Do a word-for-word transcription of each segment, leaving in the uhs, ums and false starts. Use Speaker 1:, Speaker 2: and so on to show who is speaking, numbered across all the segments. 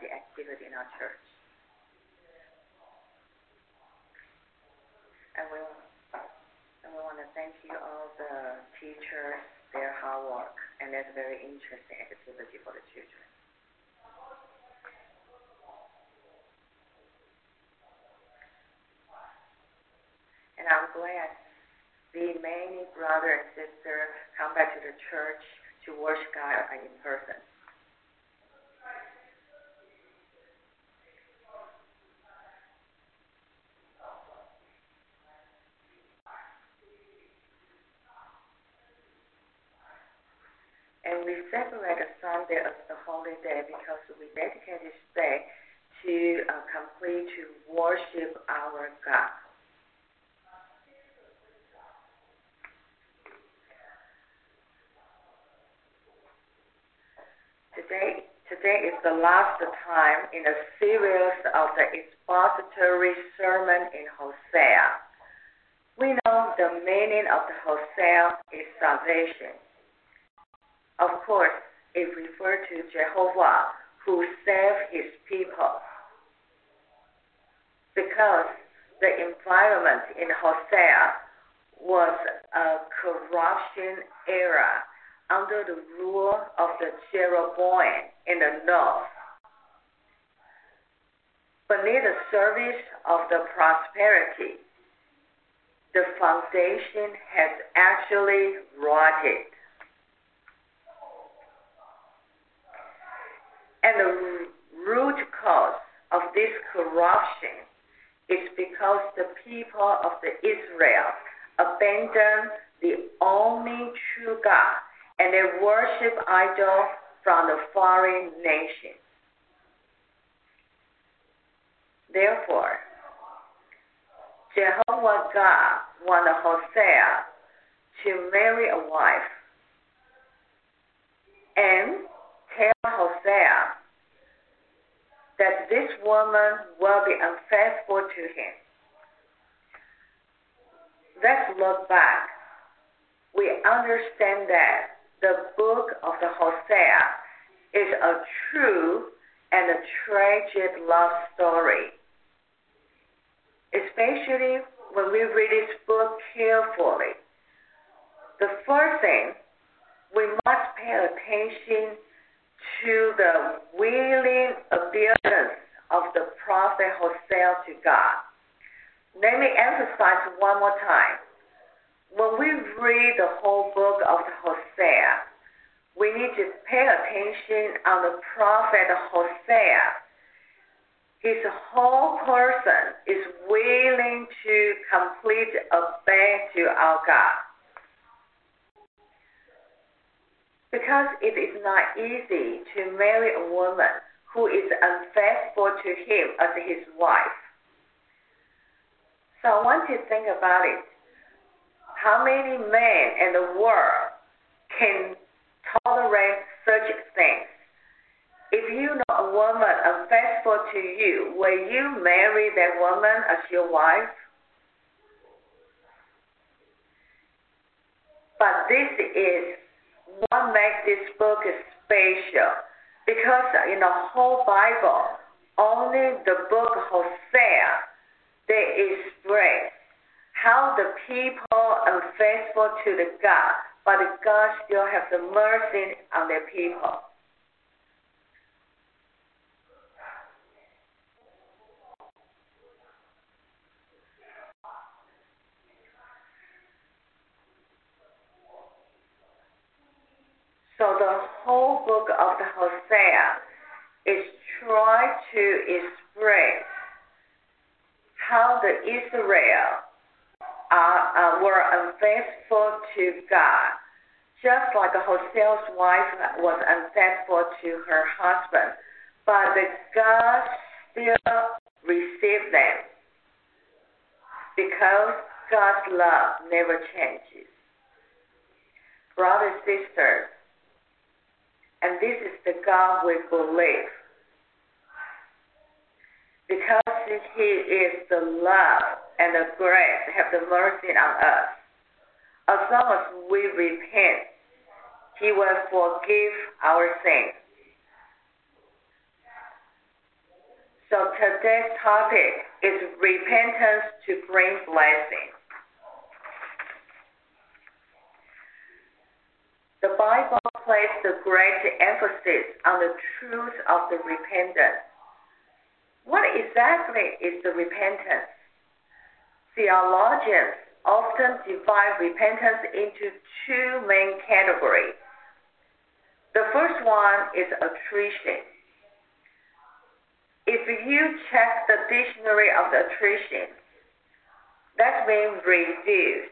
Speaker 1: the activity in our church. And we, and we want to thank you all the teachers, their hard work, and that's very interesting activity for the children. And I'm glad see many brothers and sisters come back to the church to worship God in person. And we separate the Sunday as the holy day because we dedicate this day to uh, complete to worship our God. Today, today is the last time in a series of the expository sermon in Hosea. We know the meaning of the Hosea is salvation. Of course, it refers to Jehovah who saved his people. Because the environment in Hosea was a corruption era under the rule of the Jeroboam in the north. Beneath the surface of the prosperity, the foundation has actually rotted. And the root cause of this corruption is because the people of the Israel abandoned the only true God and they worship idols from the foreign nation. Therefore, Jehovah God wanted Hosea to marry a wife and tell Hosea that this woman will be unfaithful to him. Let's look back. We understand that the book of the Hosea is a true and a tragic love story. Especially when we read this book carefully. The first thing, we must pay attention to the willing obedience of the prophet Hosea to God. Let me emphasize one more time. When we read the whole book of the Hosea, we need to pay attention on the prophet Hosea. His whole person is willing to complete obey to our God. Because it is not easy to marry a woman who is unfaithful to him as his wife. So I want you to think about it. How many men in the world can tolerate such things? If you know a woman unfaithful to you, will you marry that woman as your wife? But this is what makes this book special. Because in the whole Bible, only the book of Hosea, there is expressed how the people unfaithful to the God, but God still has the mercy on their people. So the whole book of the Hosea is trying to express how the Israel uh, uh, were unfaithful to God, just like Hosea's wife was unfaithful to her husband, but the God still received them because God's love never changes. Brothers and sisters, and this is the God we believe. Because he is the love and the grace, have the mercy on us. As long as we repent, he will forgive our sins. So today's topic is repentance to bring blessing. The Bible places a great emphasis on the truth of the repentance. What exactly is the repentance? Theologians often divide repentance into two main categories. The first one is attrition. If you check the dictionary of the attrition, that means reduce.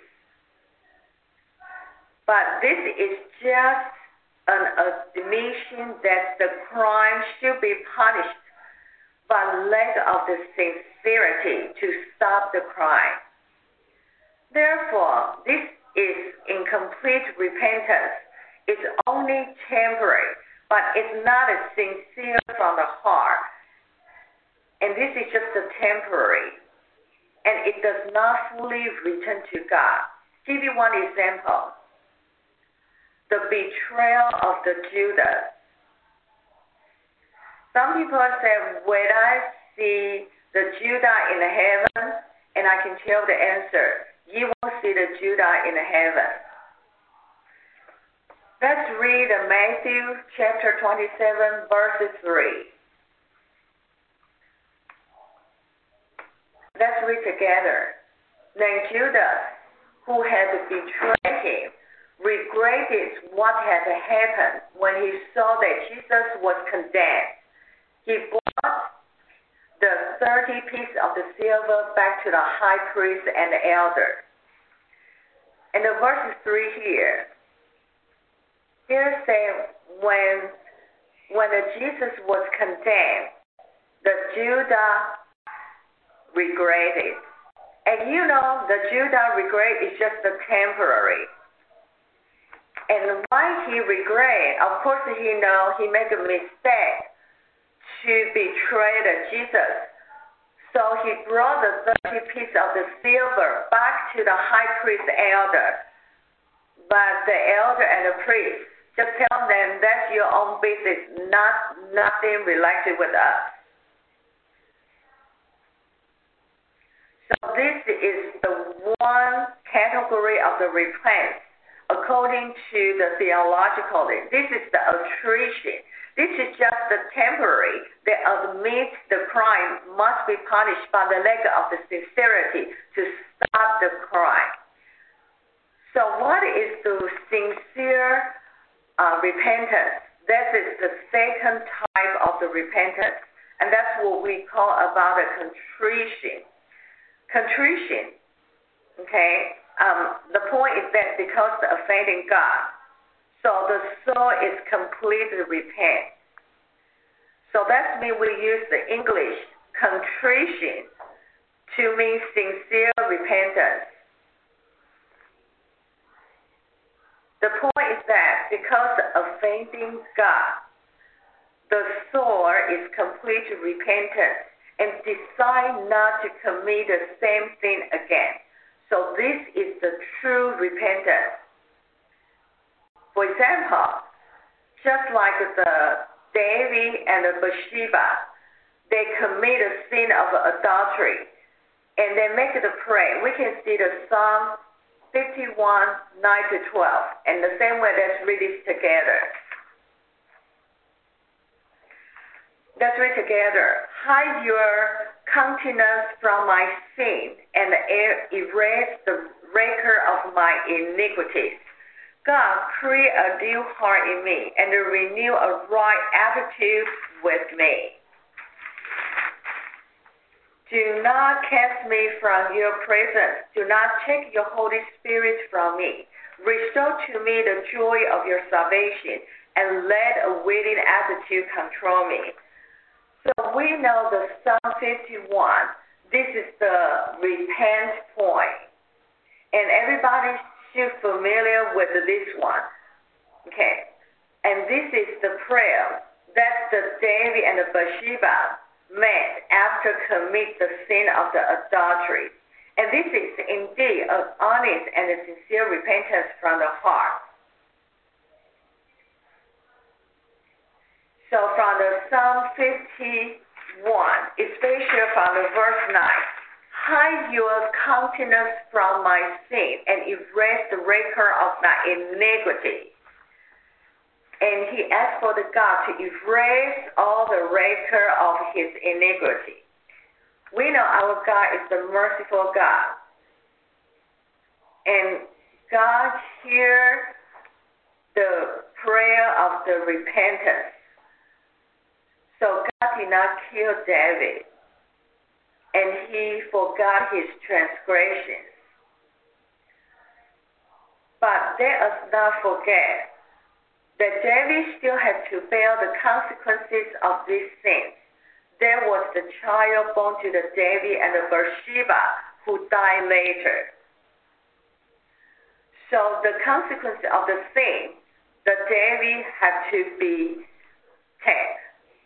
Speaker 1: But this is just an admission that the crime should be punished, but lack of the sincerity to stop the crime. Therefore, this is incomplete repentance. It's only temporary, but it's not a sincere from the heart. And this is just a temporary, and it does not fully return to God. Give you one example. The betrayal of the Judas. Some people say, when I see the Judah in the heaven, and I can tell the answer, you won't see the Judah in the heaven. Let's read Matthew chapter twenty-seven, verse three. Let's read together. Then Judas, who had betrayed him, regretted what had happened when he saw that Jesus was condemned. He brought the thirty pieces of the silver back to the high priest and the elder. And the verse three here, here says, when, when the Jesus was condemned, the Judah regretted. And you know, the Judah regret is just a temporary. And why he regret? Of course he know he made a mistake to betray the Jesus. So he brought the thirty pieces of the silver back to the high priest elder. But the elder and the priest just tell them that's your own business, not nothing related with us. So this is the one category of the repentance according to the theological. This is the attrition. This is just the temporary that admits the crime must be punished by the lack of the sincerity to stop the crime. So what is the sincere uh, repentance? That is the second type of the repentance, and that's what we call about a contrition. Contrition, okay, um, the point is that because the offending God, so the soul is completely repent. So that means we use the English contrition to mean sincere repentance. The point is that because the offending God, the soul is completely repentant and decide not to commit the same thing again. So this is the true repentance. For example, just like the David and the Bathsheba, they commit a sin of adultery, and they make it a prayer. We can see the Psalm fifty-one, nine to twelve, and the same way let's read it together. Let's read together. Hide your countenance from my sin and erase the record of my iniquities. God, create a new heart in me and renew a right attitude with me. Do not cast me from your presence. Do not take your Holy Spirit from me. Restore to me the joy of your salvation and let a willing attitude control me. So we know the Psalm fifty-one, this is the repent point. And everybody should familiar with this one. Okay. And this is the prayer that the David and the Bathsheba made after commit the sin of the adultery. And this is indeed an honest and a sincere repentance from the heart. So from the Psalm fifty-one one, especially from the verse nine. Hide your countenance from my sin and erase the record of my iniquity. And he asked for the God to erase all the record of his iniquity. We know our God is the merciful God. And God hears the prayer of the repentance. So God did not kill David. And he forgot his transgressions. But let us not forget that David still had to bear the consequences of these sins. There was the child born to the David and the Bathsheba who died later. So the consequence of the sin that David had to be taken.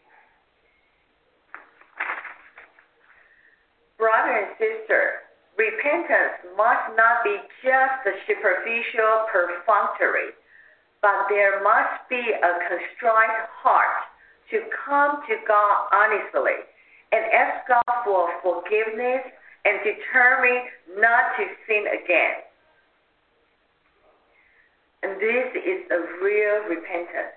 Speaker 1: Brother and sister, repentance must not be just a superficial perfunctory, but there must be a contrite heart to come to God honestly and ask God for forgiveness and determine not to sin again. And this is a real repentance.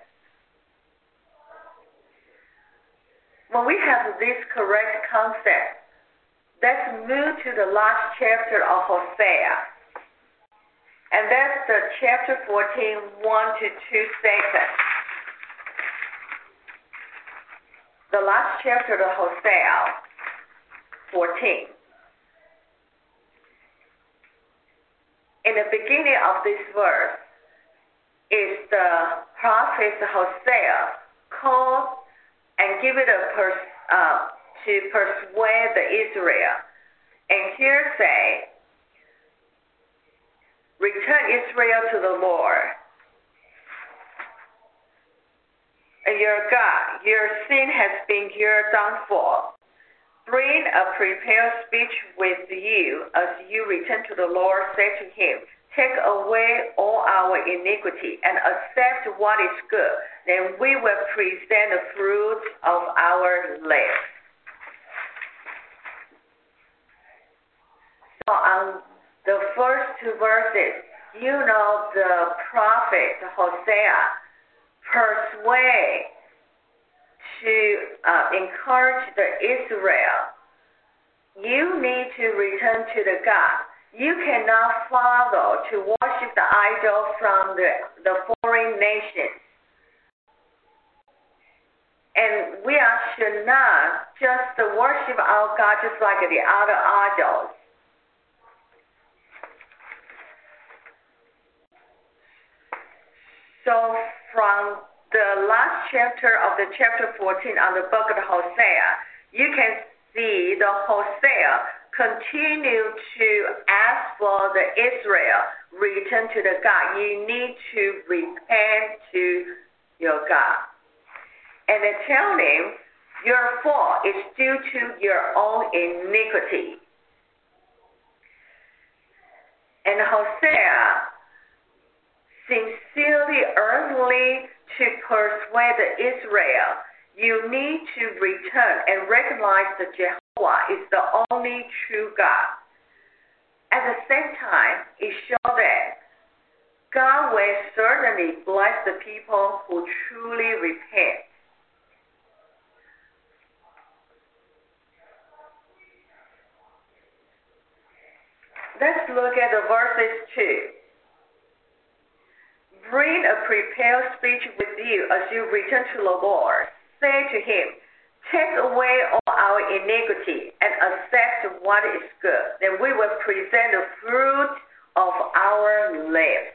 Speaker 1: When we have this correct concept, let's move to the last chapter of Hosea. And that's the chapter fourteen, one to two seconds. The last chapter of Hosea, fourteen. In the beginning of this verse is the prophet Hosea called and give it a pers- uh, to persuade the Israel. And here say, return Israel to the Lord. And your God, your sin has been your downfall. Bring a prepared speech with you as you return to the Lord. Say to him, take away all our iniquity and accept what is good. Then we will present the fruit of our lips. So on the first two verses, you know the prophet Hosea persuade to uh, encourage the Israel. You need to return to the God. You cannot follow to worship the idol from the, the foreign nations. And we are, should not just worship our God just like the other idols. So from the last chapter of the chapter fourteen on the book of Hosea, you can see the Hosea continue to ask for the Israel return to the God. You need to repent to your God. And they tell him, your fault is due to your own iniquity. And Hosea sincerely, earnestly to persuade the Israel, you need to return and recognize that Jehovah is the only true God. At the same time, it shows that God will certainly bless the people who truly repent. Let's look at the verses two. Bring a prepared speech with you as you return to the Lord. Say to him, take away all our iniquity and accept what is good. Then we will present the fruit of our lips.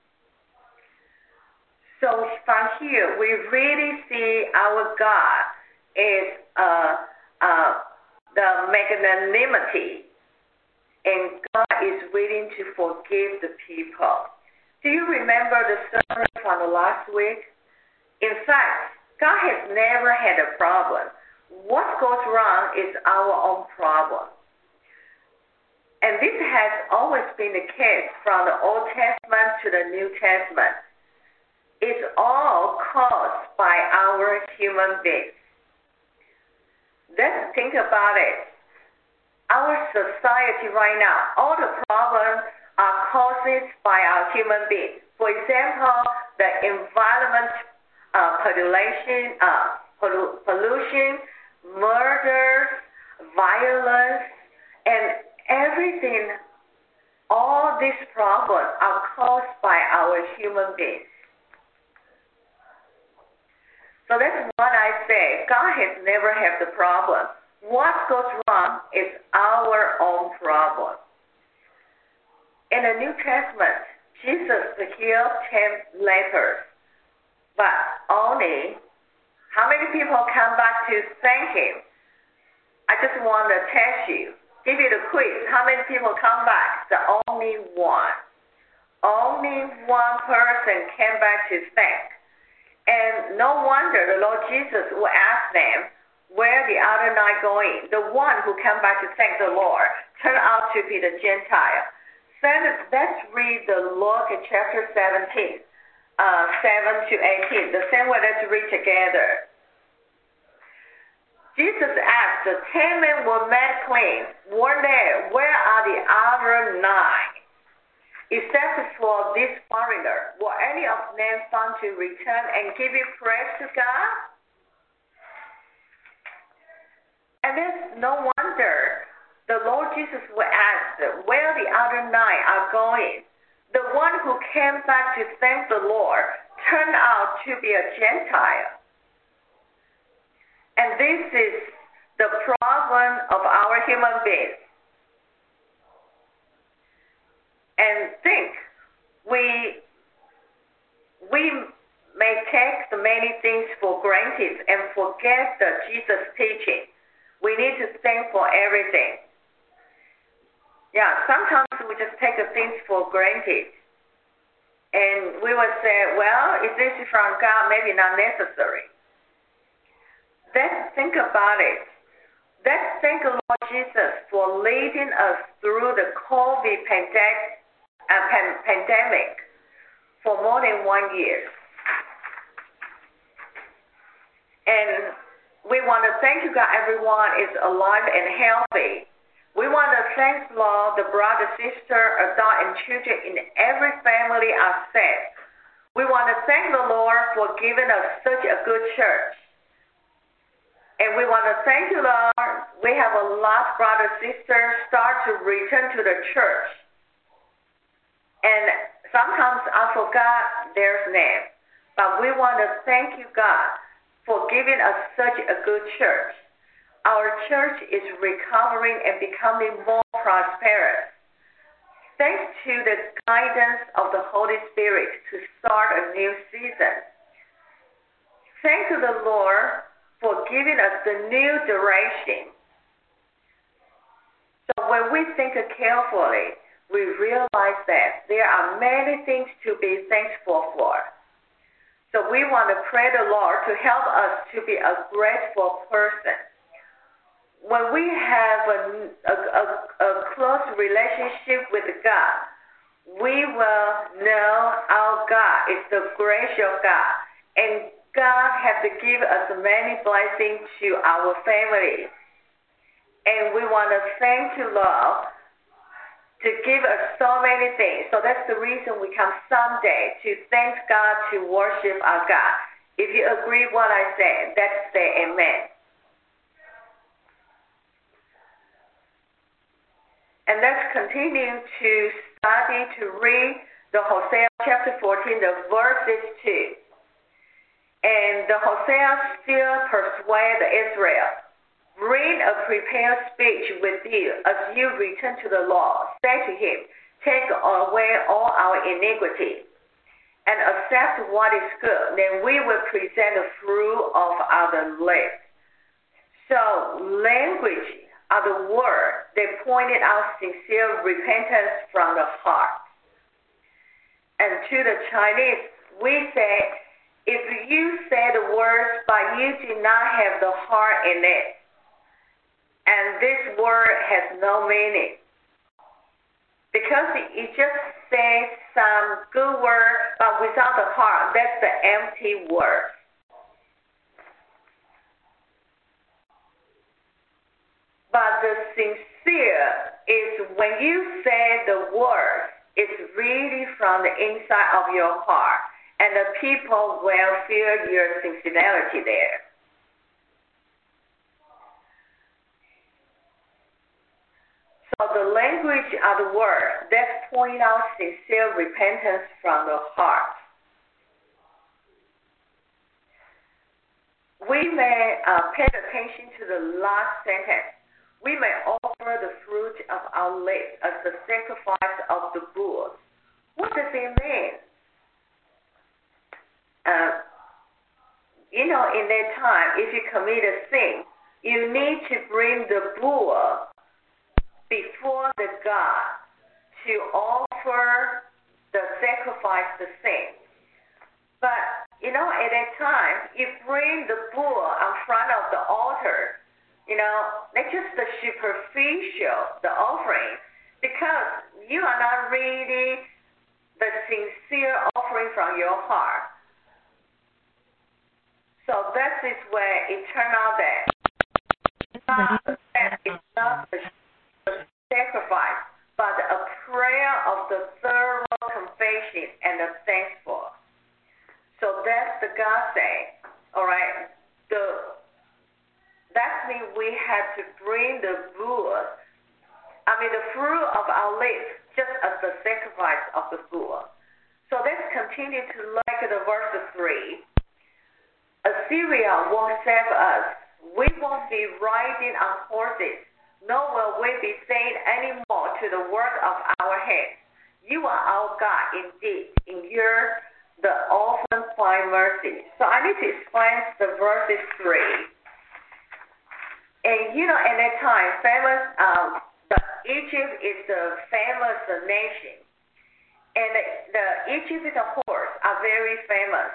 Speaker 1: So from here, we really see our God is uh, uh, the magnanimity, and God is willing to forgive the people. Do you remember the sermon from the last week? In fact, God has never had a problem. What goes wrong is our own problem. And this has always been the case from the Old Testament to the New Testament. It's all caused by our human beings. let's think about it. Our society right now, all the problems are caused by our human beings. For example, the environment, uh, population, uh, pollu- pollution, murders, violence, and everything. All these problems are caused by our human beings. So that's what I say. God has never had the problem. What goes wrong is our own problem. In the New Testament, Jesus healed ten lepers, but only how many people come back to thank Him? I just want to test you, give you the quiz. How many people come back? The only one. Only one person came back to thank. And no wonder the Lord Jesus will ask them, where the other nine going? The one who came back to thank the Lord turned out to be the Gentile. So let's read the Luke chapter seventeen, uh, seven to eighteen. The same way, let's read together. Jesus asked, the ten men were made clean. Were there? Where are the other nine? Except for this foreigner, were any of them found to return and give you praise to God? And there's no wonder the Lord Jesus will ask where the other nine are going. The one who came back to thank the Lord turned out to be a Gentile. And this is the problem of our human beings. And think, we we may take the many things for granted and forget the Jesus teaching. We need to thank for everything. Yeah, sometimes we just take the things for granted. And we will say, well, if this is from God, maybe not necessary. Let's think about it. Let's thank the Lord Jesus for leading us through the COVID pandemic. A pan- pandemic for more than one year. And we want to thank you, God, everyone is alive and healthy. We want to thank Lord, the brother, sister, adult, and children in every family are safe. We want to thank the Lord for giving us such a good church. And we want to thank you, Lord, we have a lot of brothers, sisters start to return to the church. And sometimes I forgot their name. But we want to thank you, God, for giving us such a good church. Our church is recovering and becoming more prosperous. Thanks to the guidance of the Holy Spirit to start a new season. Thank you, the Lord, for giving us the new direction. So when we think carefully, we realize that there are many things to be thankful for. So we want to pray the Lord to help us to be a grateful person. When we have a, a, a, a close relationship with God, we will know our God is the gracious God. And God has to give us many blessings to our family. And we want to thank you, Lord, to give us so many things. So that's the reason we come Sunday, to thank God, to worship our God. If you agree with what I said, let's say amen. And let's continue to study, to read the Hosea chapter fourteen, the verses two. And the Hosea still persuade Israel. Bring a prepared speech with you as you return to the Lord. Say to him, take away all our iniquity and accept what is good. Then we will present the fruit of our lips. So language are the words that pointed out sincere repentance from the heart. And to the Chinese, we say, if you say the words but you do not have the heart in it, and this word has no meaning. Because it just says some good word, but without the heart, that's the empty word. when you say the word, it's really from the inside of your heart, and the people will feel your sincerity there. So the language of the word that point out sincere repentance from the heart. We may uh, pay attention to the last sentence. We may offer the fruit of our lips as the sacrifice of the bulls. What does it mean? Uh, you know, in that time, if you commit a sin, you need to bring the bull before the God to offer the sacrifice, the sin. But, you know, at that time, you bring the bull in front of the altar. You know, that's just the superficial, the offering, because you are not really the sincere offering from your heart. So that is where it turned out that it's not the, it's not the sacrifice, but a prayer of the thorough confession and the thankful. So that's the God saying, all right, the that means we have to bring the bull, I mean the fruit of our lips, just as the sacrifice of the bull. So let's continue to look at the verse three. Assyria won't save us. We won't be riding on horses, nor will we be saying any more to the work of our hands. You are our God indeed. In your the often find mercy. So I need to explain the verses three. And you know, at that time, famous, um, the Egypt is the famous nation, and the, the Egyptian horse are very famous.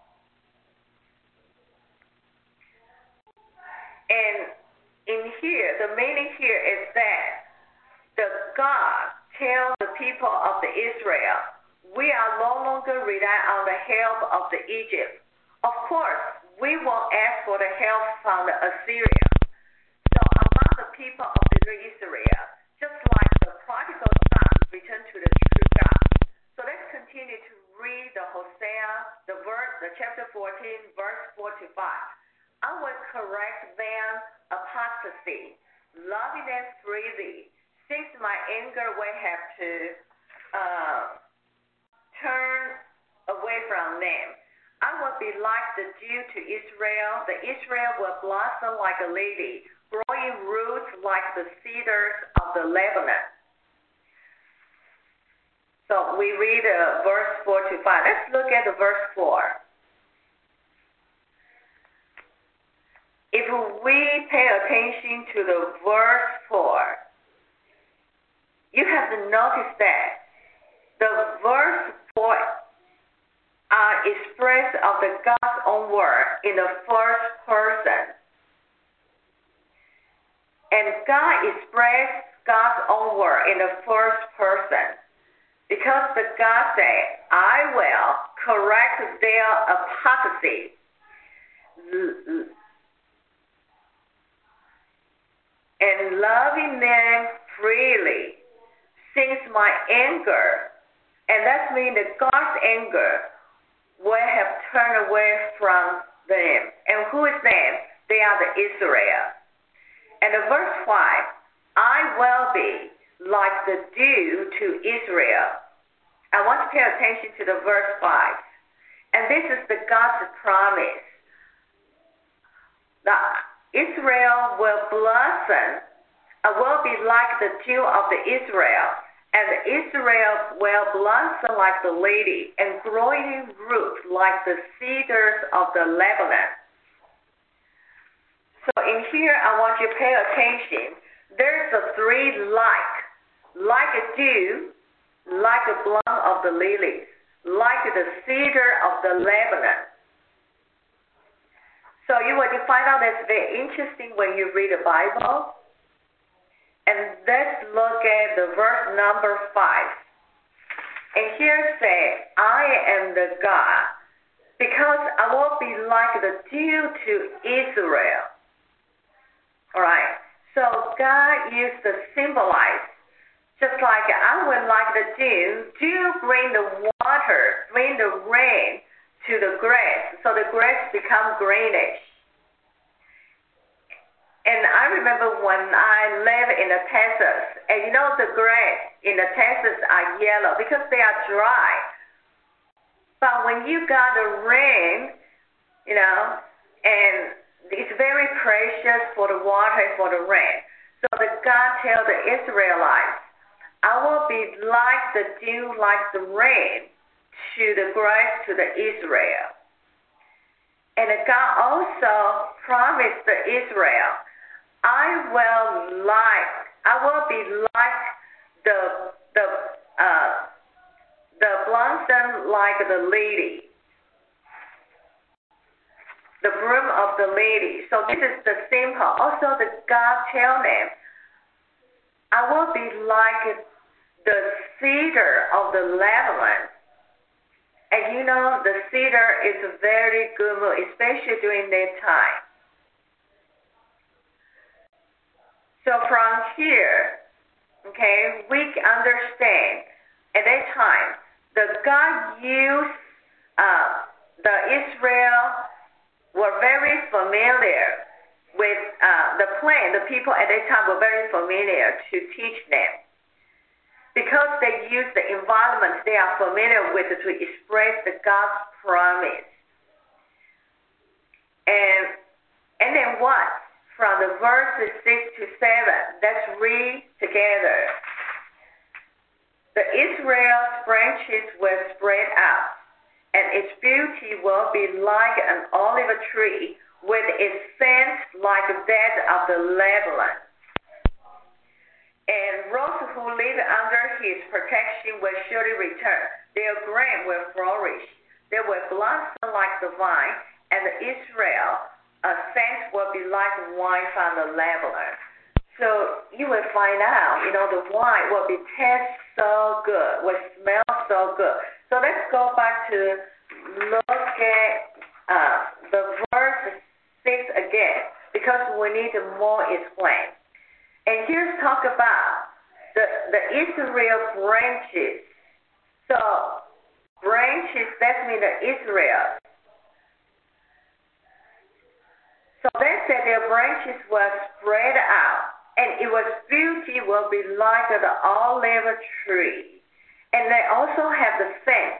Speaker 1: And in here, the meaning here is that the God tells the people of the Israel, we are no longer relying on the help of the Egypt. Of course, we won't ask for the help from the Assyria. So among the people of the Israel, just like the prodigal son returned to the true God. So let's continue to read the Hosea, the verse, the chapter fourteen, verse four to five. I will correct them apostasy, loving them freely, since my anger will have to uh, turn away from them. I will be like the dew to Israel. The Israel will blossom like a lily, growing roots like the cedars of the Lebanon. So we read uh, verse four to five. Let's look at the verse four. If we pay attention to the verse four, you have to notice that the verse four are expressed of the God's own word in the first person. And God expressed God's own word in the first person because the God said, I will correct their apostasy. And loving them freely, since my anger, and that means that God's anger will have turned away from them. And who is them? They are the Israel. And the verse five, I will be like the dew to Israel. I want to pay attention to the verse five. And this is the God's promise. That Israel will blossom, uh, will be like the dew of the Israel, and Israel will blossom like the lily, and growing roots like the cedars of the Lebanon. So in here, I want you to pay attention. There's a three like, like a dew, like a bloom of the lilies, like the cedar of the Lebanon. So you will find out that's very interesting when you read the Bible. And let's look at the verse number five. And here say, I am the God, because I will be like the dew to Israel. All right. So God used to symbolize Just like I would like the dew, dew bring the water, bring the rain to the grass, so the grass become greenish. And I remember when I lived in the Texas, and you know the grass in the Texas are yellow because they are dry. But when you got the rain, you know, and it's very precious for the water and for the rain. So the God tell the Israelites, I will be like the dew, like the rain to the grass, to the Israel. And God also promised the Israel, I will like, I will be like the the uh, the blossom like the lady, the bloom of the lady. So this is the symbol. Also, the God tell them, I will be like the cedar of the Lebanon. And you know, the cedar is a very good mood, especially during that time. So from here, okay, we understand at that time that God used uh, the Israel were very familiar with uh, the plan. The people at that time were very familiar to teach them. Because they use the environment they are familiar with to express the God's promise. And and then what? From the verses six to seven, let's read together. The Israel's branches will spread out, and its beauty will be like an olive tree, with its scent like that of the Lebanon. And those who live under his protection will surely return. Their grain will flourish. They will blossom like the vine, and the Israel a scent will be like wine from the Lebanon. So you will find out, you know, the wine will be taste so good, will smell so good. So let's go back to look at uh, the verse six again, because we need more explain. And here's talk about the, the Israel branches. So branches, that means the Israel. So they said their branches were spread out, and it was beauty will be like the olive tree. And they also have the scent.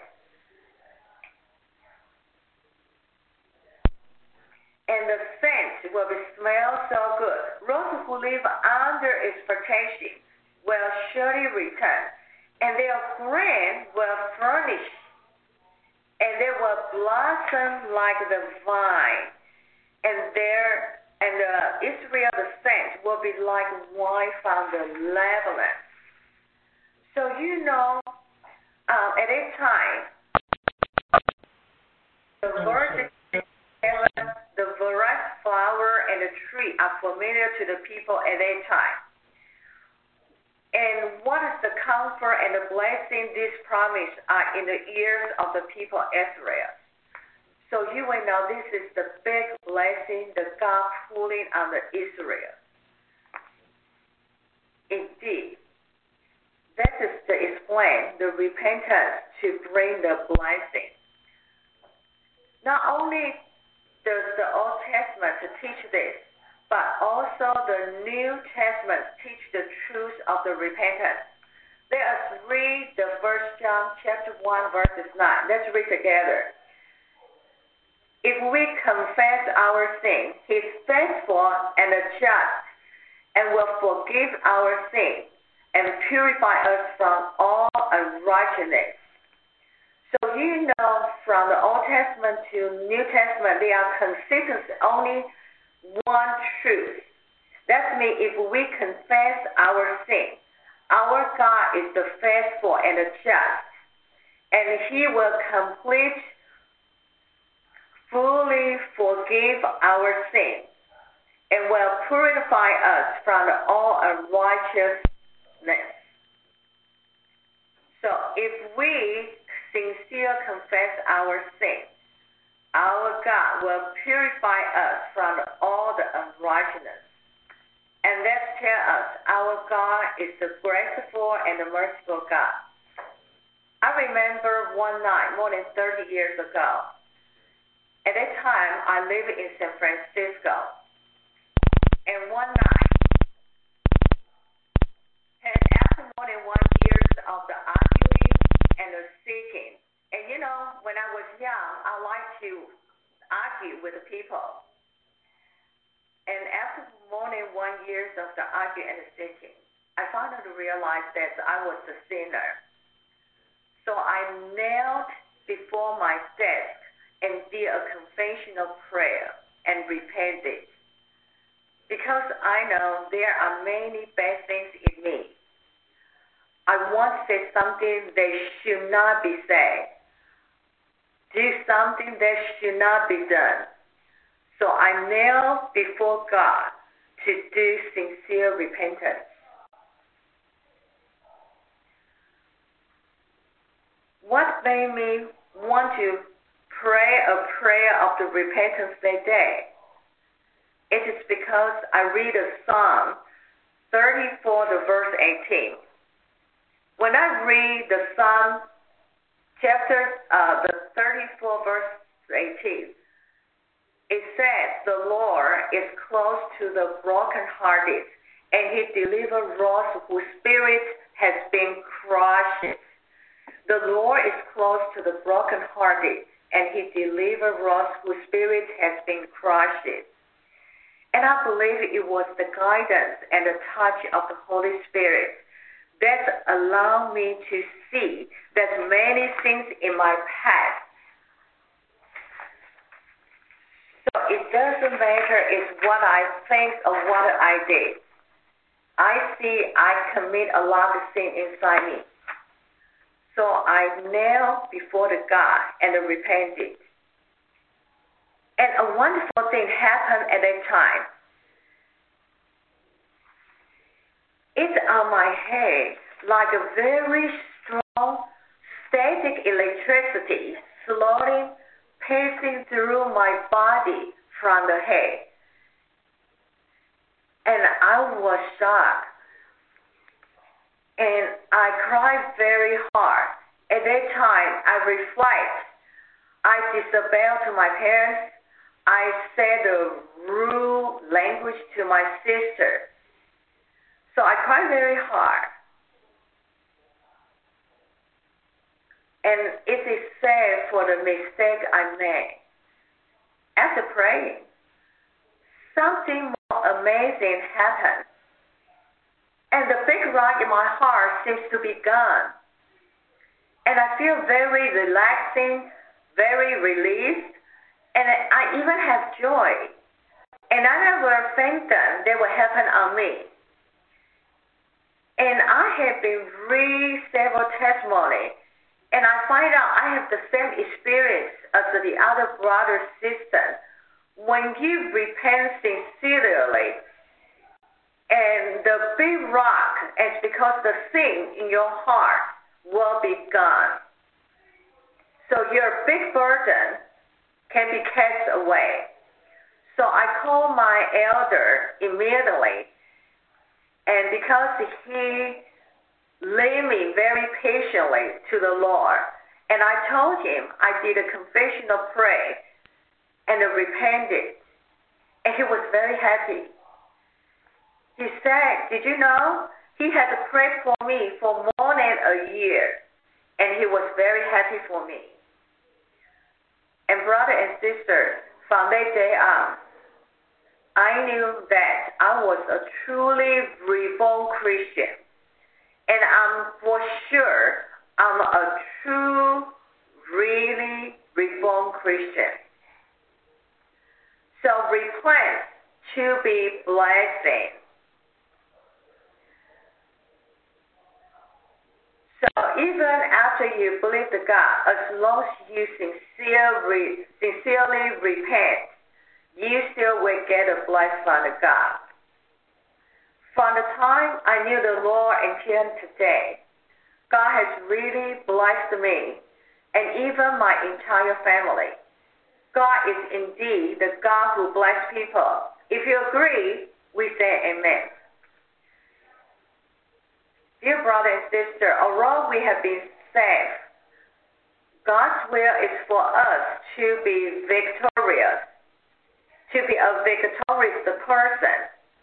Speaker 1: And the scent will be smell so good. Those who live under its protection will surely return, and their grain will furnish, and they will blossom like the vine. And there, and uh, Israel the scent will be like wine from the Lebanon. So you know, um, at that time, the verse the various flower and the tree are familiar to the people at that time. And what is the comfort and the blessing this promise are in the ears of the people Israel? So you will know this is the big blessing that God pulling on the Israel. Indeed, that is to explain the repentance to bring the blessing. Not only does the Old Testament to teach this, but also the New Testament teach the truth of the repentance. Let us read the First John chapter one, verses nine. Let's read together. If we confess our sins, he is faithful and just, and will forgive our sins and purify us from all unrighteousness. So you know, from the Old Testament to New Testament, they are consistent only one truth. That means if we confess our sin, our God is the faithful and the just, and he will complete fully forgive our sin and will purify us from all unrighteousness. So if we sincerely confess our sin, our God will purify us from all the unrighteousness. And that tells us our God is the graceful and the merciful God. I remember one night, more than thirty years ago. At that time, I lived in San Francisco. And one night, and after more than one years of the arguing and the seeking, and you know, when I was young, I liked to argue with the people. And after more than one years of the arguing and the seeking, I finally realized that I was a sinner. So I knelt before my desk and did a confessional prayer and repented. Because I know there are many bad things in me. I once said something that should not be said. Do something that should not be done. So I knelt before God to do sincere repentance. What made me want to pray a prayer of the repentance that day? It is because I read a Psalm thirty-four, the verse eighteen. When I read the Psalm chapter, uh, the thirty-four, verse eighteen, it says, the Lord is close to the brokenhearted, and he delivers those whose spirit has been crushed. The Lord is close to the brokenhearted, and he delivers those whose spirit has been crushed. And I believe it was the guidance and the touch of the Holy Spirit that allowed me to see that many things in my past. So it doesn't matter it's what I think or what I did. I see I commit a lot of sin inside me. So I knelt before the God and repented. And a wonderful thing happened at that time. It's on my head like a very strong static electricity slowly passing through my body from the head. And I was shocked. And I cried very hard. At that time, I reflect. I disobeyed to my parents. I said the rude language to my sister. So I cried very hard. And it is sad for the mistake I made. After praying, something more amazing happened. And the big rock in my heart seems to be gone. And I feel very relaxing, very released, and I even have joy. And I never think that they will happen on me. And I have been reading several testimonies, and I find out I have the same experience as the other brother sister. When you repent sincerely, and the big rock is because the sin in your heart will be gone. So your big burden can be cast away. So I called my elder immediately, and because he led me very patiently to the Lord, and I told him I did a confessional prayer and repented, and he was very happy. He said, did you know, he had prayed for me for more than a year, and he was very happy for me. And brother and sister, from that day on, I knew that I was a truly reborn Christian, and I'm for sure I'm a true, really reborn Christian. So repent to be blessed. So even after you believe the God, as long as you sincerely, sincerely repent, you still will get a blessing from the God. From the time I knew the Lord until today, God has really blessed me and even my entire family. God is indeed the God who blesses people. If you agree, we say amen. Dear brother and sister, although we have been saved, God's will is for us to be victorious, to be a victorious person.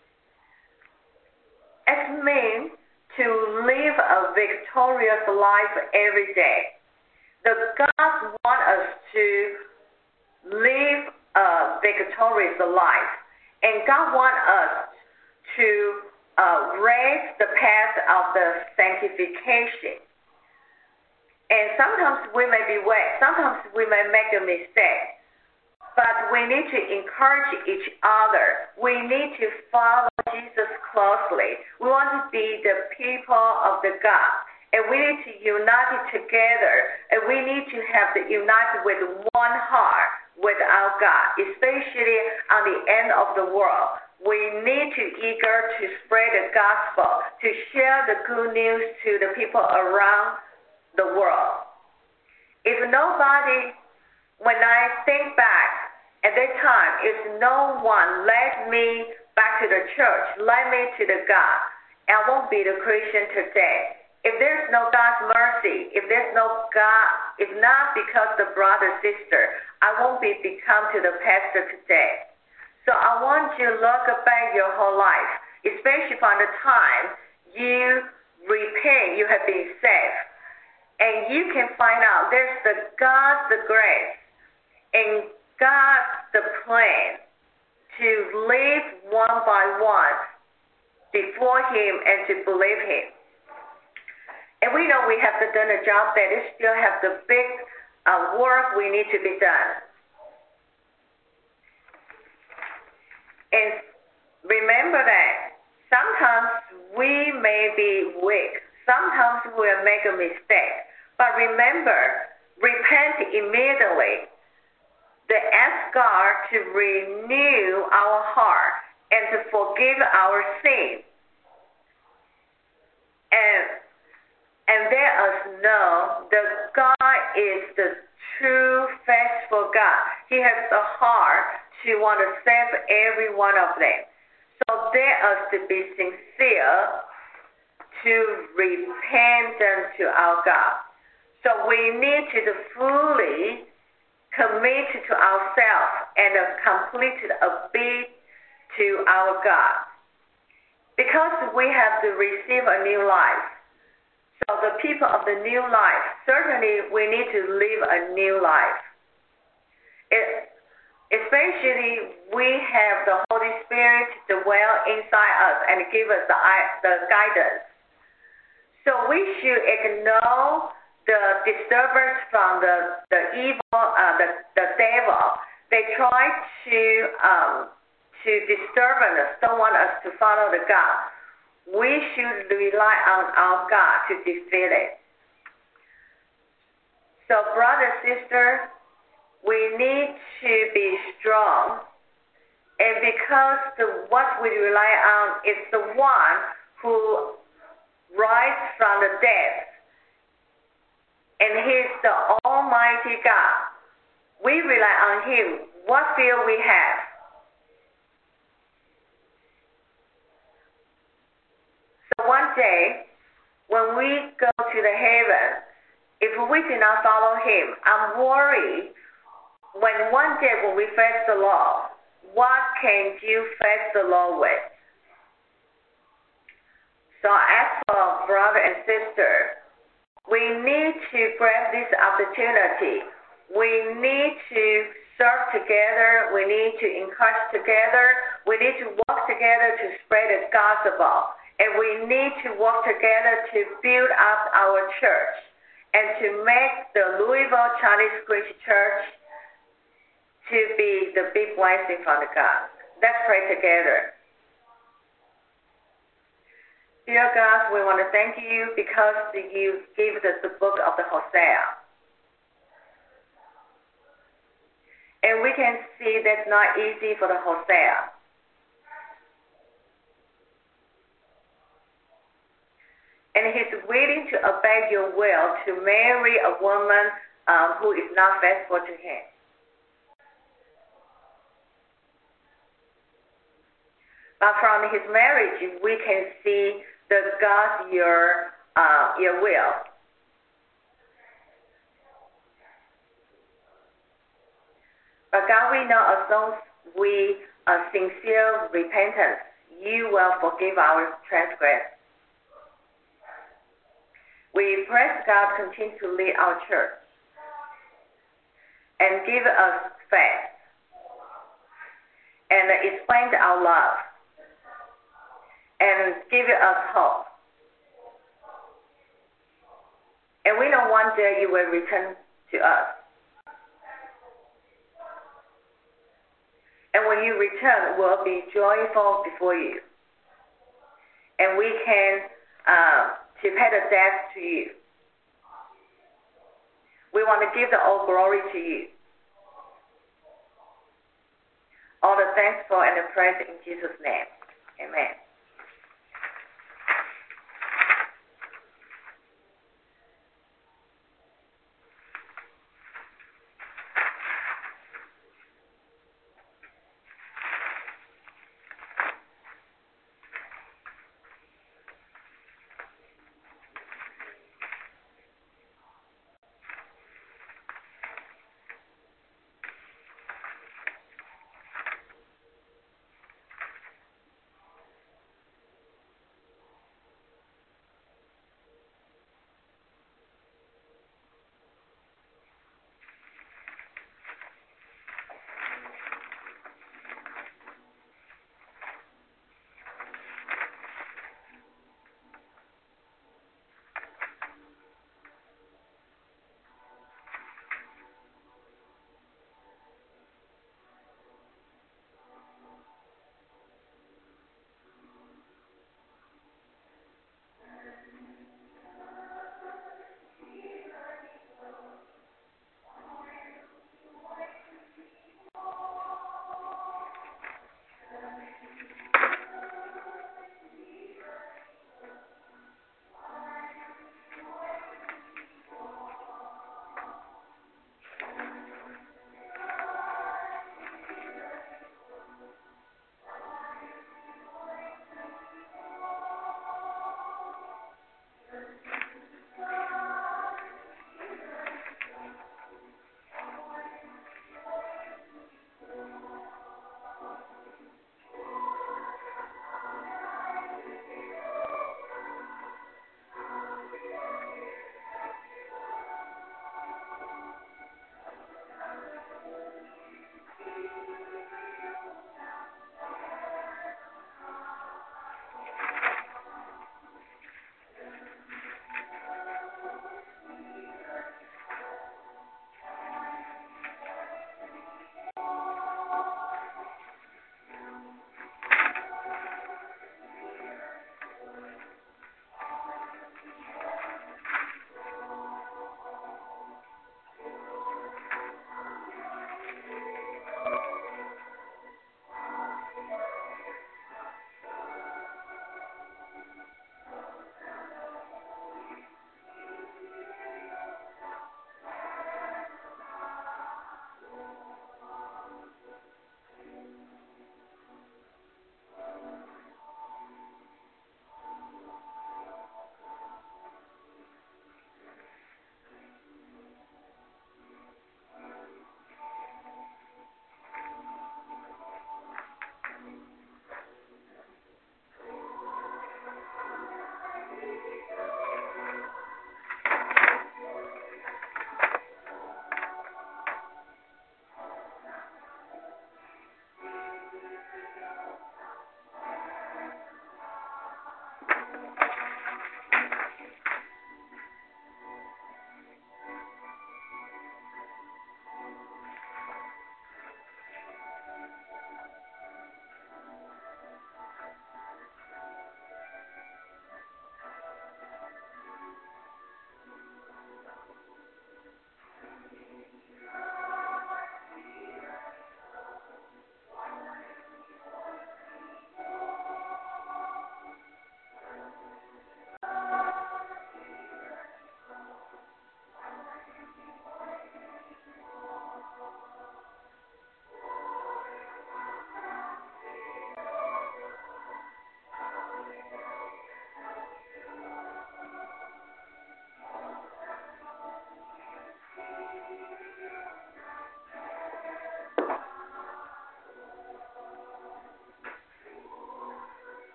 Speaker 1: It means to live a victorious life every day. The God wants us to live a victorious life, and God wants us to uh, raise the path of the sanctification. And sometimes we may be weak, sometimes we may make a mistake, but we need to encourage each other. We need to follow Jesus closely. We want to be the people of the God, and we need to unite together, and we need to have the united with one heart with our God, especially on the end of the world. We need to eager to spread the gospel, to share the good news to the people around the world. If nobody, when I think back at that time, if no one led me back to the church, led me to the God, I won't be the Christian today. If there's no God's mercy, if there's no God, if not because the brother, sister, I won't be become to the pastor today. So I want you to look back your whole life, especially from the time you repent, you have been saved. And you can find out there's the God, the grace, and God, the plan to live one by one before Him and to believe Him. And we know we have to do a job that is still have the big uh, work we need to be done. And remember that sometimes we may be weak. Sometimes we'll make a mistake. But remember, repent immediately. To ask God to renew our heart and to forgive our sin. And, and let us know that God is the true, faithful God. He has the heart to want to save every one of them. So let us to be sincere to repent unto our God. So we need to fully commit to ourselves and a complete obedience to our God. Because we have to receive a new life. So the people of the new life, certainly we need to live a new life. It, especially we have the Holy Spirit dwell inside us and give us the, the guidance. So we should ignore the disturbance from the, the evil, uh, the, the devil. They try to um, to disturb us, don't want us to follow the God. We should rely on our God to defeat it. So, brother, sister, we need to be strong. And because the, what we rely on is the one who rise from the dead, and He's the Almighty God. We rely on Him. What fear we have? So one day, when we go to the heaven, if we do not follow Him, I'm worried when one day when we face the Lord, what can you face the Lord with? So as for brother and sister, we need to grab this opportunity. We need to serve together. We need to encourage together. We need to work together to spread the gospel. And we need to work together to build up our church and to make the Louisville Chinese Christian Church to be the big blessing from the God. Let's pray together. Dear God, we want to thank you because you gave us the book of the Hosea. And we can see that's not easy for the Hosea. And he's willing to obey your will to marry a woman um, who is not faithful to him. But from his marriage, we can see the God your uh, your will. But God, we know as long as we are sincere repentance, you will forgive our transgressions. We pray God continue to lead our church and give us faith and explain our love and give us hope. And we know one day you will return to us. And when you return, we'll be joyful before you. And we can uh, to pay the debt to you. We want to give the all glory to you. All the thanks for and the praise in Jesus' name. Amen.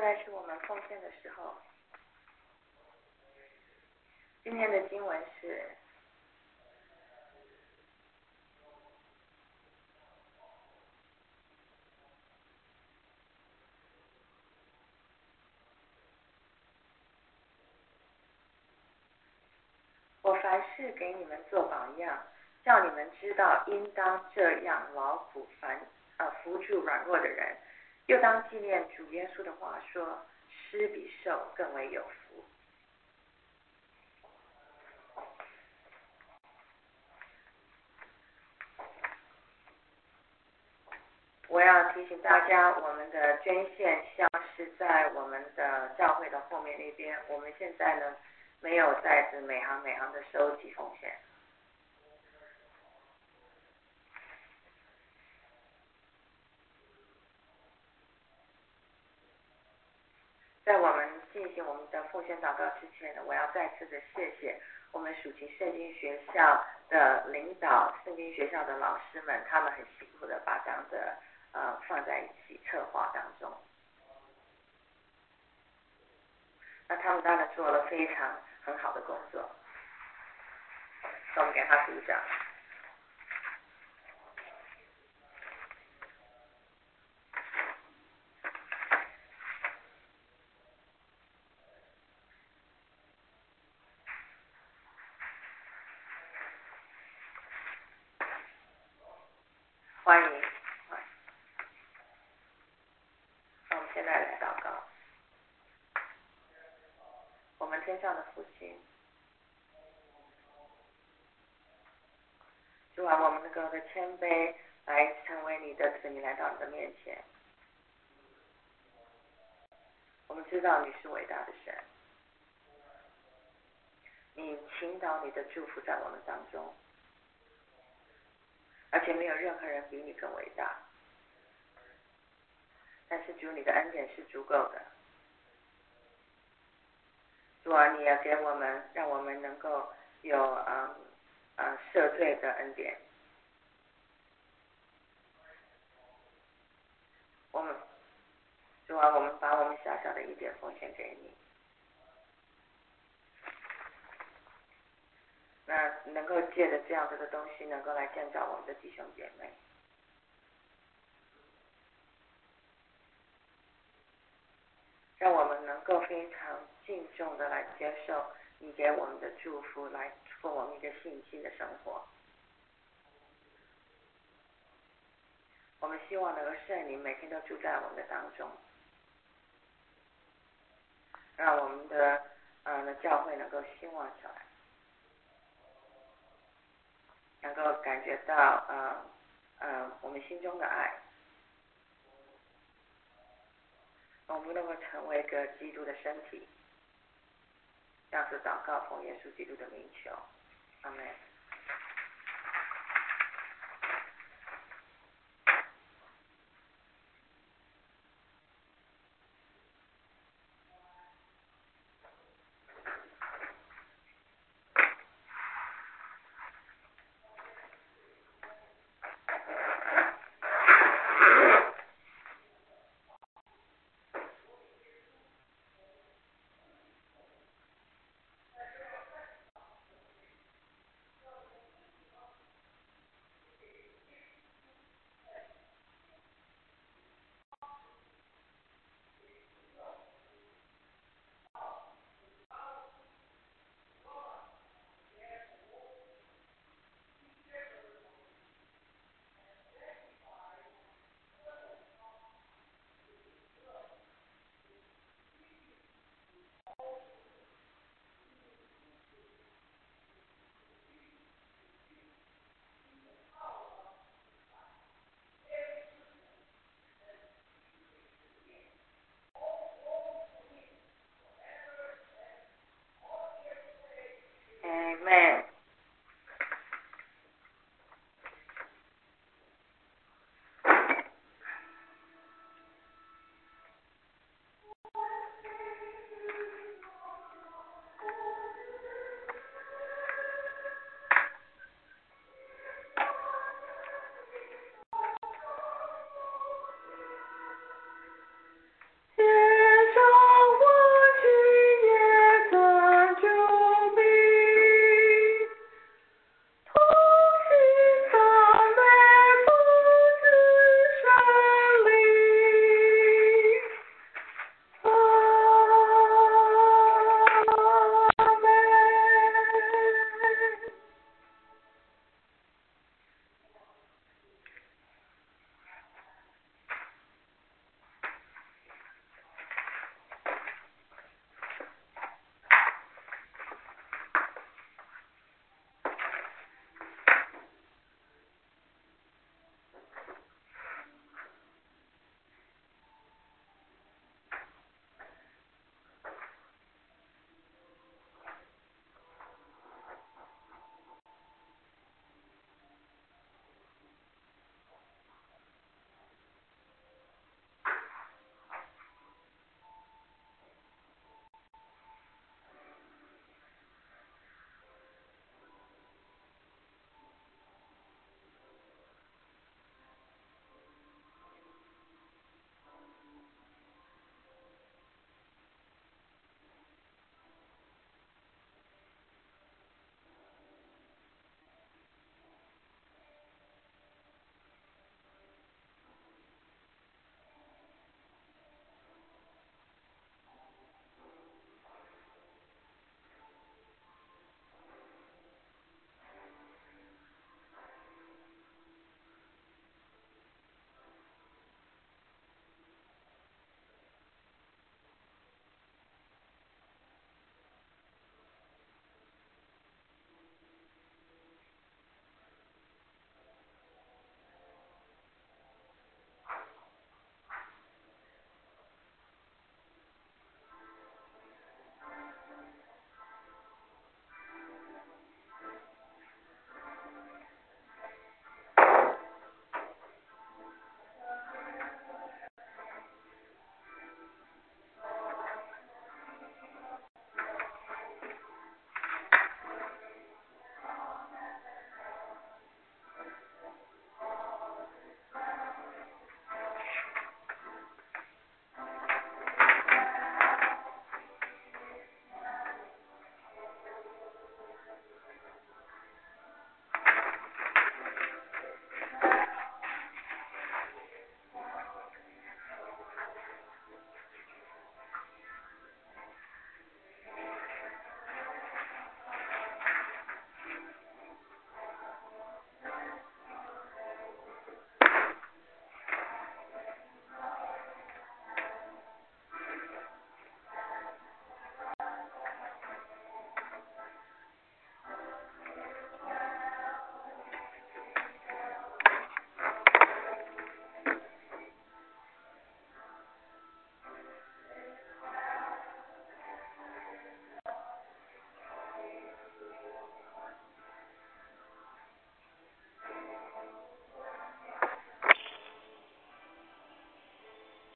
Speaker 1: 在是我们奉献的时候。今天的经文是我凡事给你们做榜样，叫你们知道应当这样劳苦凡呃扶助软弱的人，又当纪念主耶稣的话说，施比受更为有福。我要提醒大家，我们的捐献箱是在我们的教会的后面那边，我们现在呢没有在此每行每行的收集奉献。在我们进行我们的奉献祷告之前呢，我要再次的谢谢我们属其圣经学校的领导、圣经学校的老师们，他们很辛苦的把这样的呃放在一起策划当中。那他们当然做了非常很好的工作，我们给他鼓掌。欢迎，那我们现在来祷告。我们天上的父亲，主啊，我们能够的谦卑来成为你的子女，来到你的面前。我们知道你是伟大的神，你倾倒你的祝福在我们当中，而且没有任何人比你更伟大。但是主，你的恩典是足够的。主啊，你也给我们，让我们能够有嗯呃赦罪的恩典。我们主啊，我们把我们小小的一点奉献给你，那能够借着这样子的东西，能够来建造我们的弟兄姐妹，让我们能够非常敬重的来接受你给我们的祝福，来过我们一个信心的生活。我们希望能够圣灵每天都住在我们的当中，让我们的呃教会能够兴旺起来，能够感觉到呃呃我们心中的爱，我们能够成为一个基督的身体。这样子祷告，奉耶稣基督的名求，阿们。